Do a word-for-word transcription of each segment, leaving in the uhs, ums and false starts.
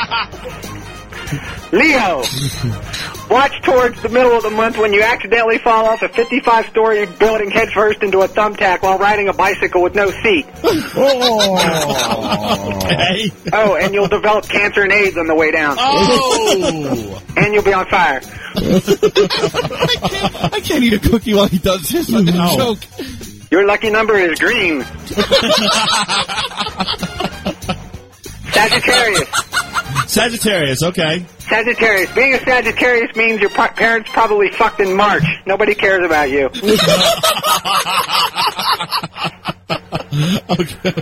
Leo, watch towards the middle of the month when you accidentally fall off a fifty-five story building headfirst into a thumbtack while riding a bicycle with no seat. Oh, okay. Oh, and you'll develop cancer and AIDS on the way down. Oh! And you'll be on fire. I, can't, I can't eat a cookie while he does this. Fucking No. joke. Your lucky number is green. Sagittarius. Sagittarius, okay. Sagittarius. Being a Sagittarius means your pa- parents probably fucked in March. Nobody cares about you. Okay,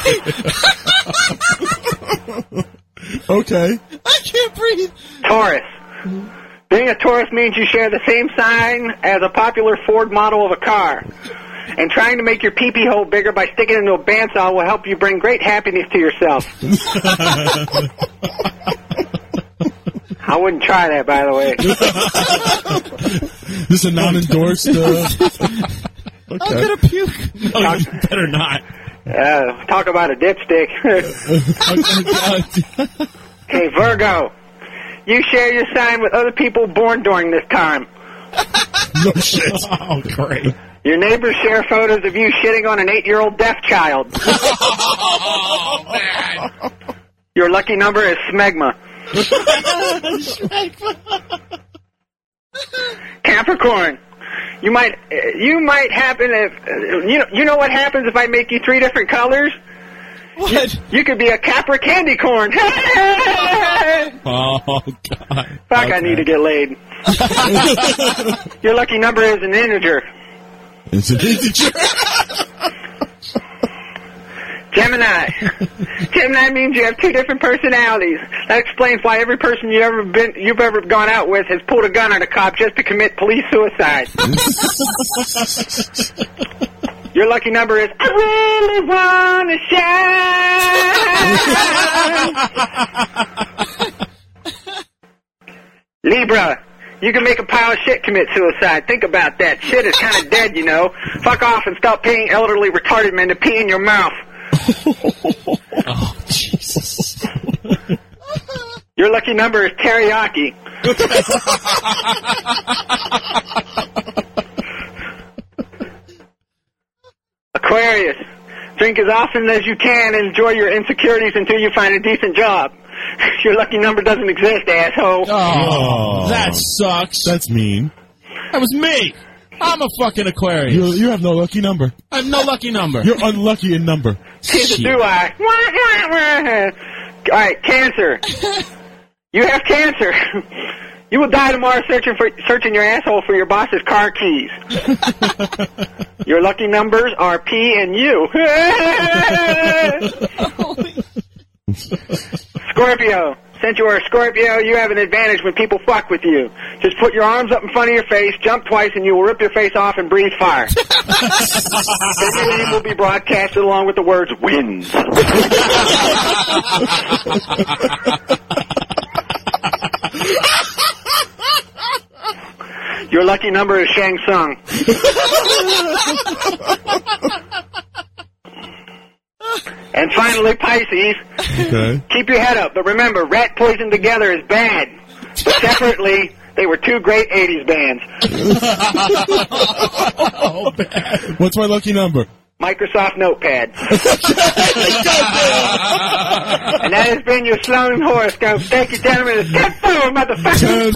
okay. Okay. I can't breathe. Taurus. Being a Taurus means you share the same sign as a popular Ford model of a car. And trying to make your pee-pee hole bigger by sticking it into a bandsaw will help you bring great happiness to yourself. I wouldn't try that, by the way. This is a non-endorsed. Uh... Okay. I'm gonna puke. No, you better not. Uh, talk about a dipstick. Okay, Virgo. You share your sign with other people born during this time. No shit. Oh, great. Your neighbors share photos of you shitting on an eight-year-old deaf child. Oh, man. Your lucky number is smegma. Capricorn. You might you might happen if you know you know what happens if I make you three different colors? What? You, you could be a Capra candy corn. Oh, God. Fuck, Okay. I need to get laid. Your lucky number is an integer. It's an integer. Gemini. Gemini means you have two different personalities. That explains why every person you ever been, you've ever gone out with has pulled a gun on a cop just to commit police suicide. Your lucky number is I really wanna shine. Libra. You can make a pile of shit commit suicide. Think about that. Shit is kind of dead, you know. Fuck off and stop paying elderly retarded men to pee in your mouth. Oh, Jesus. Your lucky number is teriyaki. Aquarius. Drink as often as you can and enjoy your insecurities until you find a decent job. Your lucky number doesn't exist, asshole. Oh, that sucks. That's mean. That was me. I'm a fucking Aquarius. You, you have no lucky number. I have no lucky number. You're unlucky in number. Neither do I. All right, Cancer. You have cancer. You will die tomorrow searching for searching your asshole for your boss's car keys. Your lucky numbers are P and U. Scorpio. Since you are a Scorpio, you have an advantage when people fuck with you. Just put your arms up in front of your face, jump twice, and you will rip your face off and breathe fire. Your name will be broadcasted along with the words, wins. Your lucky number is Shang Tsung. And finally, Pisces. Okay. Keep your head up, but remember, rat poison together is bad. But separately, they were two great eighties bands. Oh, man. What's my lucky number? Microsoft Notepad. And that has been your Sloan horoscope. Thank you, gentlemen. Step forward, motherfucker.